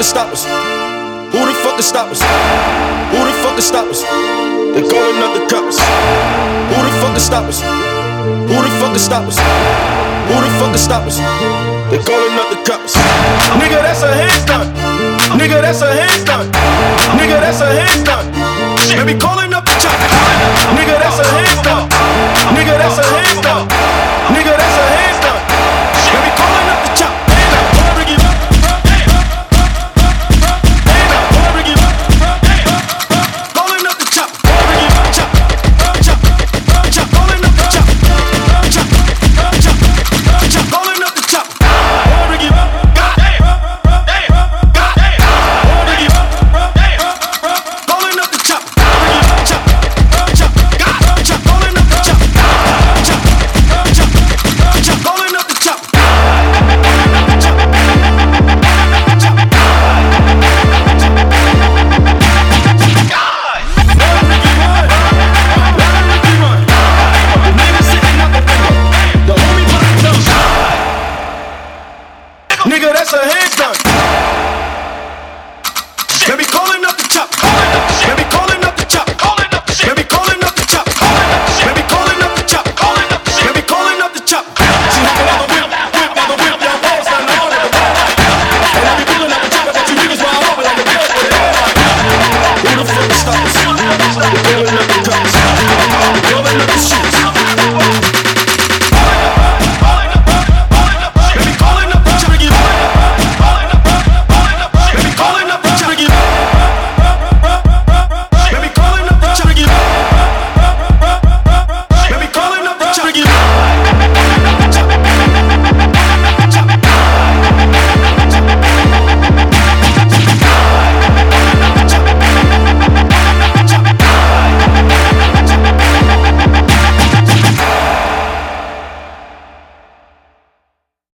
can stop us? Who the fuck can stop us? Who the fuck can stop us? They calling up the cops. Who the fuck can stop us? Who the fuck can stop us? Who the fuck can stop us? They calling up the cops. Nigga, that's a handstand. Nigga, that's a handstand. Nigga, that's a handstand. Baby, calling up the chop. Nigga, that's a handstand. Nigga, that's a handstand. Nigga, that's a handstand. Baby, calling up the chop. Nigga, that's a handstand.